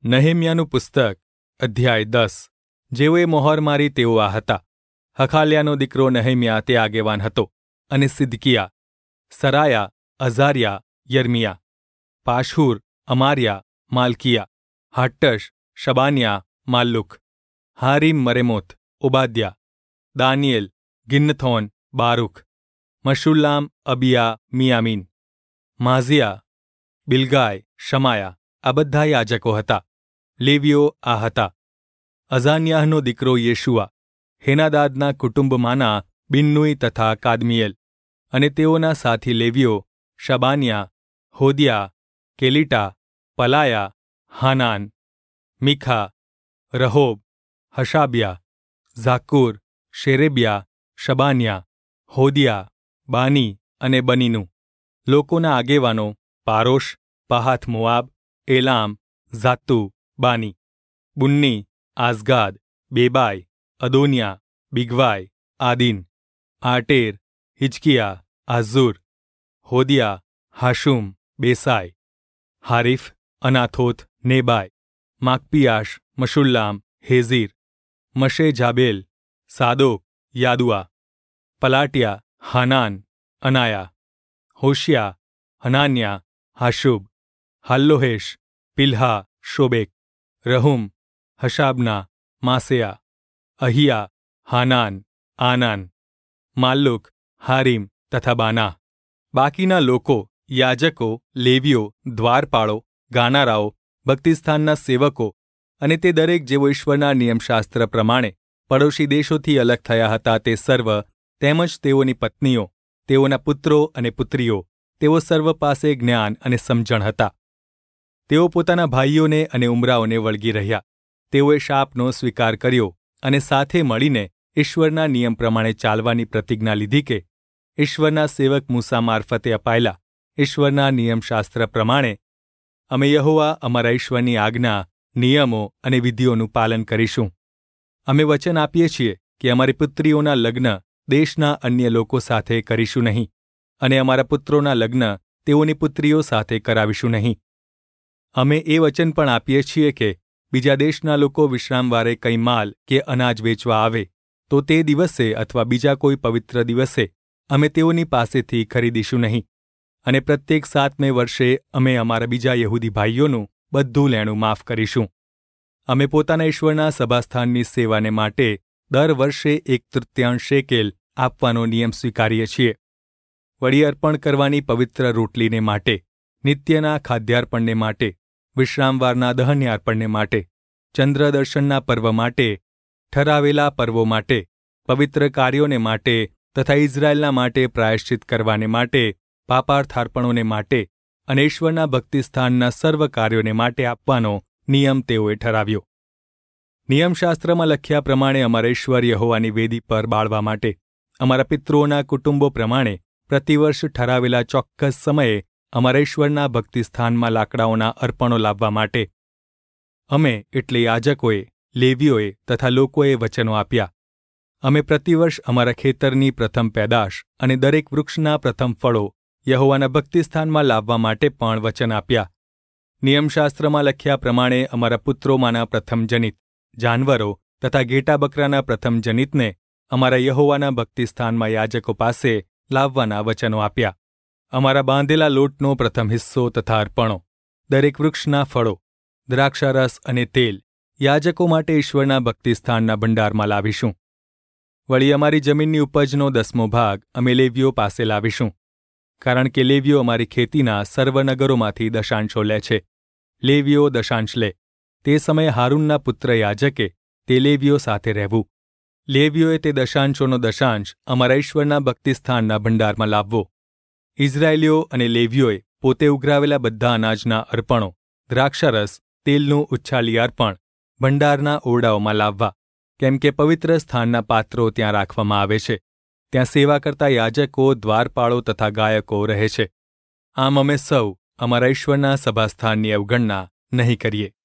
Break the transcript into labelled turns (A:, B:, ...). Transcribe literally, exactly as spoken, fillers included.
A: નહેમ્યાનું પુસ્તક અધ્યાય દસ. જેઓએ મહોર મારી તેઓ આ હતા. હખાલ્યાનો દીકરો નહેમ્યા તે આગેવાન હતો, અને સિદકિયા, સરાયા, અઝારિયા, યર્મિયા, પાશહુર, અમાર્યા, માલ્કિયા, હાટ્ટશ, શબાન્યા, માલ્લુક, હારીમ, મરેમોથ, ઓબાદ્યા, દાનિયેલ, ગિન્નથોન, બારૂક, મશુલ્લામ, અબિયા, મિયામીન, માઝિયા, બિલગાય, શમાયા. આ બધા યાજકો હતા. લેવીઓ આ હતા: અઝાન્યાહનો દીકરો યેશુઆ, હેનાદાદના કુટુંબમાંના બિન્નુઈ તથા કાદમિયેલ, અને તેઓના સાથી લેવીઓ શબાન્યા, હોદિયા, કેલિટા, પલાયા, હાનાન, મીખા, રહોબ, હશાબ્યા, ઝાકુર, શેરેબ્યા, શબાન્યા, હોદિયા, બાની અને બનીનું. લોકોના આગેવાનો પારોશ, પહાથ મોઆબ, એલામ, ઝાત્તુ, બાની, બુન્ની, આઝગાદ, બેબાય, અદોનિયા, બિગવાય, આદીન, આટેર, હિજકિયા, આઝુર, હોદિયા, હાશુમ, બેસાય, હારીફ, અનાથોથ, નેબાય, માકપિયાશ, મશુલ્લામ, હેઝીર, મશે જાબેલ, સાદોક, યાદુઆ, પલાટિયા, હાનાન, અનાયા, હોશિયા, હનાન્યા, હાશુબ, હાલ્લોહેશ, પિલ્હા, શોબેક, રહુમ, હશાબના, માસેયા, અહિયા, હાનાન, આનાન, માલ્લુક, હારીમ તથા બાના. બાકીના લોકો, યાજકો, લેવીઓ, દ્વારપાળો, ગાનારાઓ, ભક્તિસ્થાનના સેવકો અને તે દરેક જેઓ ઈશ્વરના નિયમશાસ્ત્ર પ્રમાણે પડોશી દેશોથી અલગ થયા હતા તે સર્વ, તેમજ તેઓની પત્નીઓ, તેઓના પુત્રો અને પુત્રીઓ, તેઓ સર્વ પાસે જ્ઞાન અને સમજણ હતા. તેઓ પોતાના ભાઈઓને અને ઉમરાઓને વળગી રહ્યા. તેઓએ શાપનો સ્વીકાર કર્યો અને સાથે મળીને ઈશ્વરના નિયમ પ્રમાણે ચાલવાની પ્રતિજ્ઞા લીધી કે ઈશ્વરના સેવક મૂસા મારફતે અપાયેલા ઈશ્વરના નિયમશાસ્ત્ર પ્રમાણે અમે યહોવા અમારા ઈશ્વરની આજ્ઞા, નિયમો અને વિધિઓનું પાલન કરીશું. અમે વચન આપીએ છીએ કે અમારી પુત્રીઓના લગ્ન દેશના અન્ય લોકો સાથે કરીશું નહીં, અને અમારા પુત્રોના લગ્ન તેઓની પુત્રીઓ સાથે કરાવીશું નહીં. અમે એ વચન પણ આપીએ છીએ કે બીજા દેશના લોકો વિશ્રામવારે કંઈ માલ કે અનાજ વેચવા આવે તો તે દિવસે અથવા બીજા કોઈ પવિત્ર દિવસે અમે તેઓની પાસેથી ખરીદીશું નહીં, અને પ્રત્યેક સાતમે વર્ષે અમે અમારા બીજા યહૂદી ભાઈઓનું બધું લેણું માફ કરીશું. અમે પોતાના ઈશ્વરના સભાસ્થાનની સેવાને માટે દર વર્ષે એક તૃતીયાંશ શેકેલ આપવાનો નિયમ સ્વીકારીએ છીએ. વળી અર્પણ કરવાની પવિત્ર રોટલીને માટે, નિત્યના ખાદ્યાર્પણને માટે, વિશ્રામવારના દહન્યાર્પણને માટે, ચંદ્રદર્શનના પર્વ માટે, ઠરાવેલા પર્વો માટે, પવિત્ર કાર્યોને માટે તથા ઇઝરાયેલના માટે પ્રાયશ્ચિત કરવાને માટે, પાપાર્થાર્પણોને માટે અને ઈશ્વરના ભક્તિસ્થાનના સર્વ કાર્યોને માટે આપવાનો નિયમ તેઓએ ઠરાવ્યો. નિયમશાસ્ત્રમાં લખ્યા પ્રમાણે અમારા ઈશ્વર યહોવાની વેદી પર બાળવા માટે, અમારા પિતૃઓના કુટુંબો પ્રમાણે પ્રતિવર્ષ ઠરાવેલા ચોક્કસ સમયે અમારા ઈશ્વરના ભક્તિસ્થાનમાં લાકડાઓના અર્પણો લાવવા માટે અમે એટલે યાજકોએ, લેવીઓએ તથા લોકોએ વચનો આપ્યા. અમે પ્રતિવર્ષ અમારા ખેતરની પ્રથમ પેદાશ અને દરેક વૃક્ષના પ્રથમ ફળો યહોવાના ભક્તિસ્થાનમાં લાવવા માટે પણ વચન આપ્યા. નિયમશાસ્ત્રમાં લખ્યા પ્રમાણે અમારા પુત્રોમાંના પ્રથમ જનિત, જાનવરો તથા ઘેટા બકરાના પ્રથમ જનિતને અમારા યહોવાના ભક્તિસ્થાનમાં યાજકો પાસે લાવવાના વચનો આપ્યા. અમારા બાંધેલા લોટનો પ્રથમ હિસ્સો તથા અર્પણો, દરેક વૃક્ષના ફળો, દ્રાક્ષારસ અને તેલ યાજકો માટે ઈશ્વરના ભક્તિસ્થાનના ભંડારમાં લાવીશું. વળી અમારી જમીનની ઉપજનો દસમો ભાગ અમે લેવીઓ પાસે લાવીશું, કારણ કે લેવીઓ અમારી ખેતીના સર્વનગરોમાંથી દશાંશો લે છે. લેવીઓ દશાંશ લે તે સમયે હારૂનના પુત્ર યાજકે તે લેવીઓ સાથે રહેવું. લેવીઓએ તે દશાંશોનો દશાંશ અમારા ઈશ્વરના ભક્તિસ્થાનના ભંડારમાં લાવવો. ઇઝરાયેલીઓ અને લેવીઓએ પોતે ઉઘરાવેલા બધા અનાજના અર્પણો, દ્રાક્ષારસ, તેલનું ઉચ્છાલી અર્પણ ભંડારના ઓરડાઓમાં લાવવા, કેમ કે પવિત્ર સ્થાનના પાત્રો ત્યાં રાખવામાં આવે છે. ત્યાં સેવા કરતા યાજકો, દ્વારપાળો તથા ગાયકો રહે છે. આમ અમે સૌ અમારા ઈશ્વરના સભાસ્થાનની અવગણના નહીં કરીએ.